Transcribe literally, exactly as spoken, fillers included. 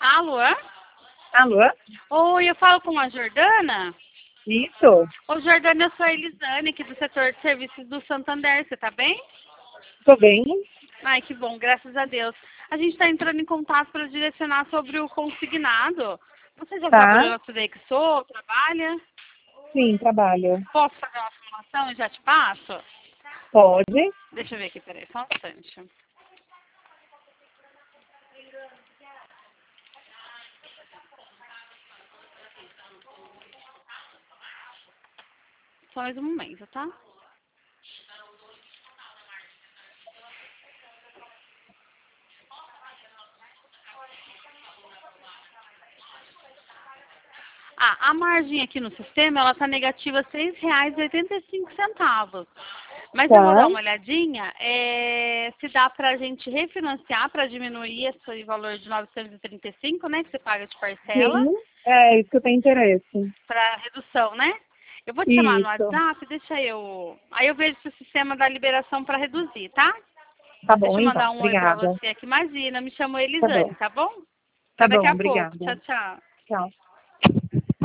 Alô? Alô? Oi, eu falo com a Jordana? Isso? Ô, Jordana, eu sou a Elisane, aqui do setor de serviços do Santander. Você tá bem? Tô bem. Ai, que bom, graças a Deus. A gente está entrando em contato para direcionar sobre o consignado. Você já Tá? trabalhou na Sodexo? Trabalha? Sim, trabalho. Posso fazer uma simulação e já te passo? Pode? Deixa eu ver aqui, peraí, só um instante. Só mais um momento, tá? Ah, a margem aqui no sistema, ela tá negativa seis reais e oitenta e cinco centavos. Mas eu vou Tá. dar uma olhadinha, é, se dá pra gente refinanciar para diminuir esse valor de novecentos e trinta e cinco, né, que você paga de parcela, Sim, é isso que eu tenho interesse. para redução, né? Eu vou te chamar no Isso. WhatsApp, deixa eu... Aí eu vejo se o sistema dá liberação para reduzir, tá? Tá bom, Deixa eu então. mandar um oi pra Obrigada. você aqui. Imagina, me chamo Tá Elisane, bom. tá bom? Tá Até daqui bom, a pouco. obrigada. Tchau, tchau. Tchau.